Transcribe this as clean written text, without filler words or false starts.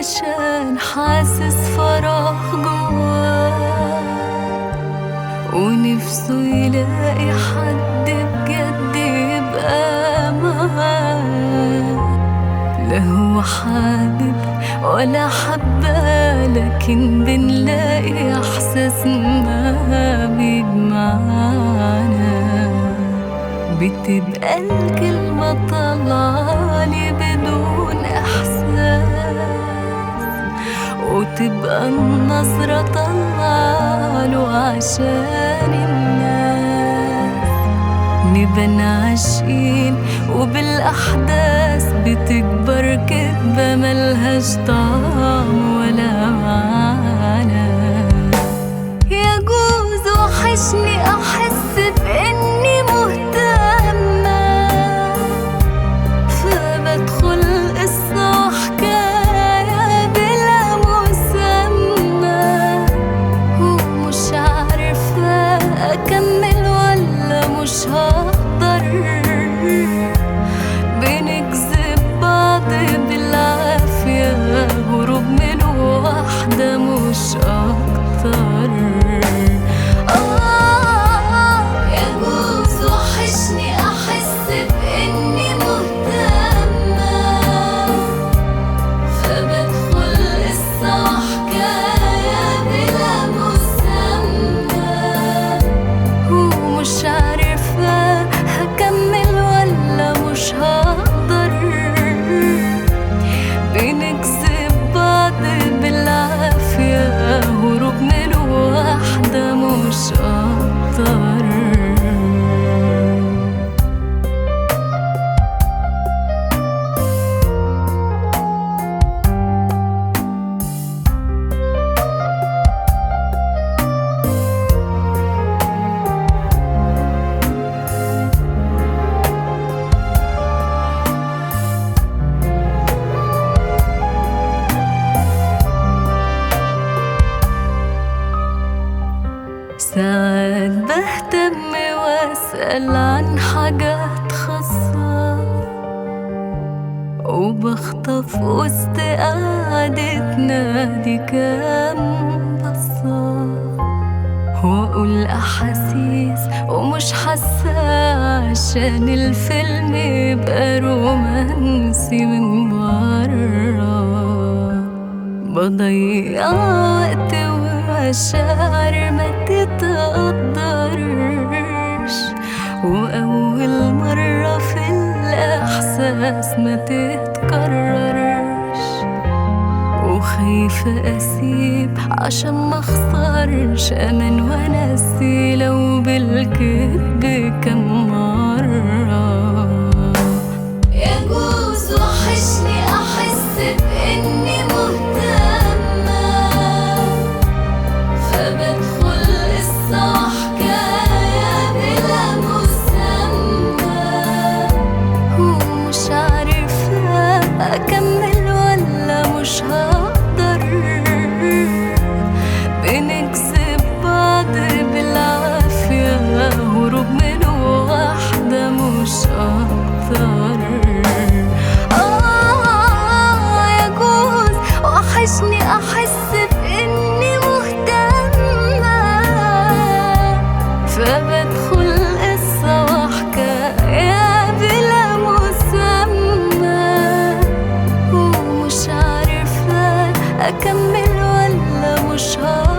عشان حاسس فراغ جواه، ونفسه يلاقي حد بجد يبقى معاه. لا هو حابب ولا حبة، لكن بنلاقي إحساسنا بيجمعنا. بتبقى الكلمة طالعالي بدون إحساس، وتبقى النظرة طالعاله عشان الناس. نبقى عاشقين وبالأحداث بتكبر كدبة ملهاش طعم ولا معنى. يجوز وحشني أحس بإني مهتمة، فبدخل قصة وحكاية بلا مسمى، ومش عارفة أكمل ولا مش هقدر. بنكذب بعض بالعافية، هروب من واحدة مش أكتر. يجوز وحشني أحس بإني مهتمة، فبدخل قصة وحكاية بلا مسمى، ومش عارفة هكمل ولا مش هقدر. بنكذب بعض بالعافية، هروب من واحدة مش أكتر. ساعات بهتم واسأل عن حاجات خاصة، وبخطف وسط قعدتنا دي كام بصة، وأقول أحاسيس ومش حاسة عشان الفيلم يبقى رومانسي من برا. بضيع وقت ومشاعر ما تتقدرش، وأول مرة في الإحساس ما تتكررش. وخايفة أسيب عشان ما أخسرش أمان ونسي لو بالكذب كم مرة. يجوز وحشني أحس بإني مهتمة، فبدخل قصة وحكاية بلا مسمى، ومش عارفة أكمل ولا مش هقدر. بنكذب بعض بالعافية، هروب من واحدة مش أكتر. يجوز وحشني أحس بإني مهتمة، فبدخل قصة وحكاية بلا مسمى، ومش عارفة أكمل ولا مش هقدر.